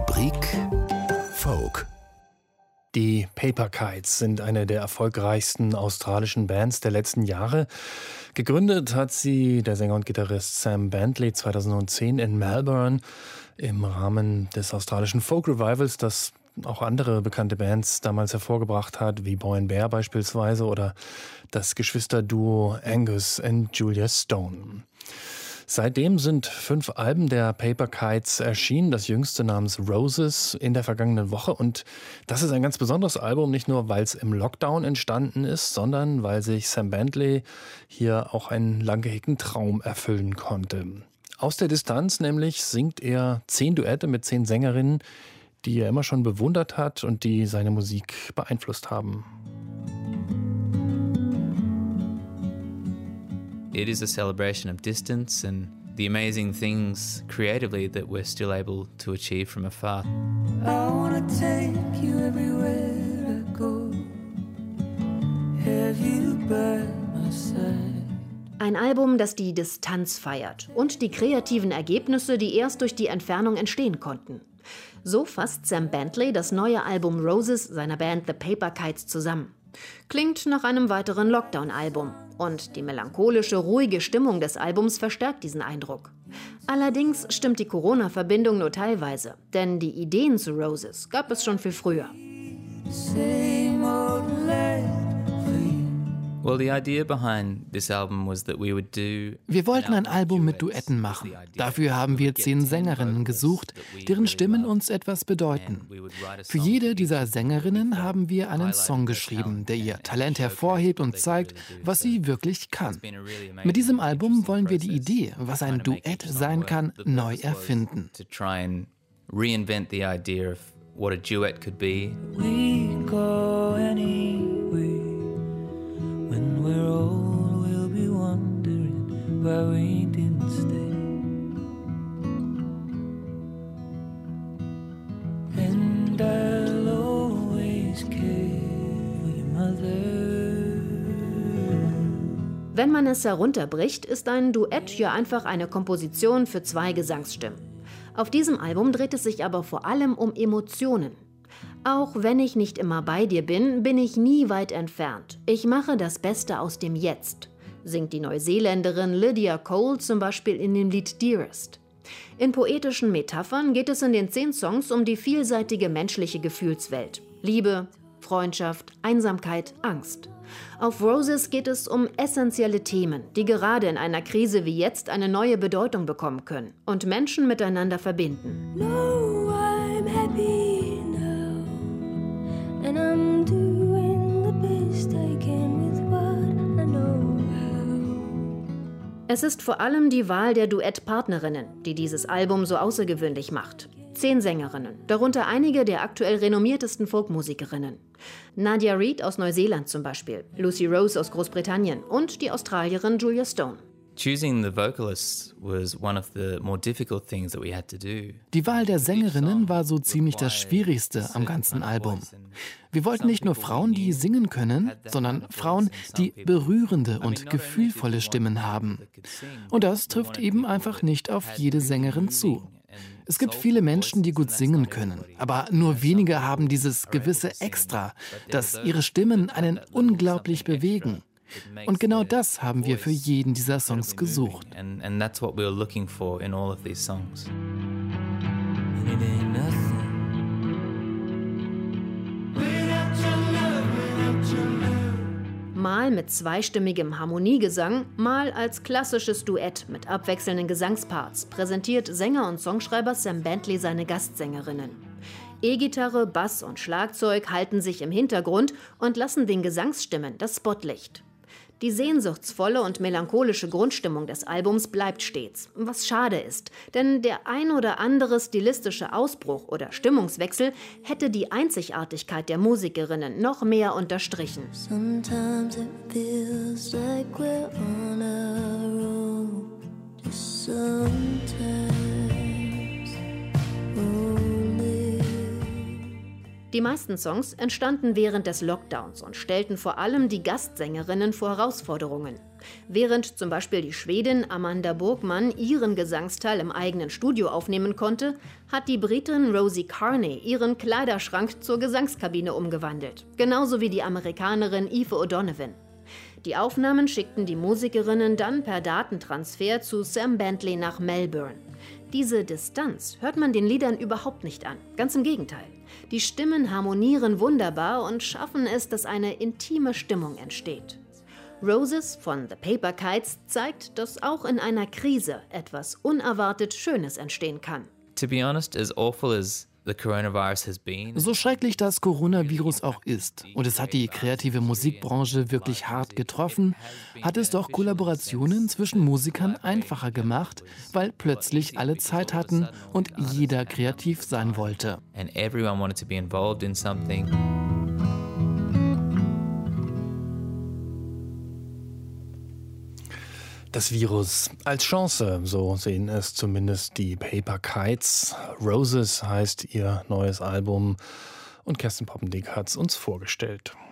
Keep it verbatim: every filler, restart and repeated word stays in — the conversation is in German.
Rubrik Folk. Die Paper Kites sind eine der erfolgreichsten australischen Bands der letzten Jahre. Gegründet hat sie der Sänger und Gitarrist Sam Bentley zweitausendzehn in Melbourne im Rahmen des australischen Folk Revivals, das auch andere bekannte Bands damals hervorgebracht hat, wie Boy and Bear beispielsweise oder das Geschwisterduo Angus und Julia Stone. Seitdem sind fünf Alben der Paper Kites erschienen, das jüngste namens Roses in der vergangenen Woche. Und das ist ein ganz besonderes Album, nicht nur, weil es im Lockdown entstanden ist, sondern weil sich Sam Bentley hier auch einen lang gehegten Traum erfüllen konnte. Aus der Distanz nämlich singt er zehn Duette mit zehn Sängerinnen, die er immer schon bewundert hat und die seine Musik beeinflusst haben. It is a celebration of distance and the amazing things creatively that we're still able to achieve from afar. I wanna take you everywhere I go. Have you by my side. Ein Album, das die Distanz feiert und die kreativen Ergebnisse, die erst durch die Entfernung entstehen konnten. So fasst Sam Bentley das neue Album Roses seiner Band The Paper Kites zusammen. Klingt nach einem weiteren Lockdown-Album. Und die melancholische, ruhige Stimmung des Albums verstärkt diesen Eindruck. Allerdings stimmt die Corona-Verbindung nur teilweise, denn die Ideen zu Roses gab es schon viel früher. Well, the idea behind this album was that we would do. Wir wollten ein Album mit Duetten machen. Dafür haben wir zehn Sängerinnen gesucht, deren Stimmen uns etwas bedeuten. Für jede dieser Sängerinnen haben wir einen Song geschrieben, der ihr Talent hervorhebt und zeigt, was sie wirklich kann. Mit diesem Album wollen wir die Idee, was ein Duett sein kann, neu erfinden. To try and reinvent the idea of what a duet could be. We go anywhere. When we're old, we'll be wondering why we didn't stay. And I'll always care for your mother. Wenn man es herunterbricht, ist ein Duett ja einfach eine Komposition für zwei Gesangsstimmen. Auf diesem Album dreht es sich aber vor allem um Emotionen. Auch wenn ich nicht immer bei dir bin, bin ich nie weit entfernt. Ich mache das Beste aus dem Jetzt, singt die Neuseeländerin Lydia Cole zum Beispiel in dem Lied Dearest. In poetischen Metaphern geht es in den zehn Songs um die vielseitige menschliche Gefühlswelt. Liebe, Freundschaft, Einsamkeit, Angst. Auf Roses geht es um essentielle Themen, die gerade in einer Krise wie jetzt eine neue Bedeutung bekommen können und Menschen miteinander verbinden. No, I'm happy. And I'm doing the best I can with what I know how. Es ist vor allem die Wahl der Duettpartnerinnen, die dieses Album so außergewöhnlich macht. Zehn Sängerinnen, darunter einige der aktuell renommiertesten Folkmusikerinnen. Nadia Reid aus Neuseeland zum Beispiel, Lucy Rose aus Großbritannien und die Australierin Julia Stone. Choosing the vocalists was one of the more difficult things that we had to do. Die Wahl der Sängerinnen war so ziemlich das Schwierigste am ganzen Album. Wir wollten nicht nur Frauen, die singen können, sondern Frauen, die berührende und gefühlvolle Stimmen haben. Und das trifft eben einfach nicht auf jede Sängerin zu. Es gibt viele Menschen, die gut singen können, aber nur wenige haben dieses gewisse Extra, das ihre Stimmen einen unglaublich bewegen. Und genau das haben wir für jeden dieser Songs gesucht. And, and that's what we were looking for in all of these songs. And it ain't nothing. Mal mit zweistimmigem Harmoniegesang, mal als klassisches Duett mit abwechselnden Gesangsparts präsentiert Sänger und Songschreiber Sam Bentley seine Gastsängerinnen. E-Gitarre, Bass und Schlagzeug halten sich im Hintergrund und lassen den Gesangsstimmen das Spotlicht. Die sehnsuchtsvolle und melancholische Grundstimmung des Albums bleibt stets, was schade ist, denn der ein oder andere stilistische Ausbruch oder Stimmungswechsel hätte die Einzigartigkeit der Musikerinnen noch mehr unterstrichen. Sometimes it feels like we're on our own. Just sometimes only. Die meisten Songs entstanden während des Lockdowns und stellten vor allem die Gastsängerinnen vor Herausforderungen. Während zum Beispiel die Schwedin Amanda Burgmann ihren Gesangsteil im eigenen Studio aufnehmen konnte, hat die Britin Rosie Carney ihren Kleiderschrank zur Gesangskabine umgewandelt. Genauso wie die Amerikanerin Aoife O'Donovan. Die Aufnahmen schickten die Musikerinnen dann per Datentransfer zu Sam Bentley nach Melbourne. Diese Distanz hört man den Liedern überhaupt nicht an. Ganz im Gegenteil. Die Stimmen harmonieren wunderbar und schaffen es, dass eine intime Stimmung entsteht. Roses von The Paper Kites zeigt, dass auch in einer Krise etwas unerwartet Schönes entstehen kann. To be honest, as awful as the coronavirus has been, So schrecklich das Coronavirus auch ist, und es hat die kreative Musikbranche wirklich hart getroffen, hat es doch Kollaborationen zwischen Musikern einfacher gemacht, weil plötzlich alle Zeit hatten und jeder kreativ sein wollte. and everyone wanted to be involved in something. Das Virus als Chance, so sehen es zumindest die Paper Kites. Roses heißt ihr neues Album und Kerstin Poppendick hat es uns vorgestellt.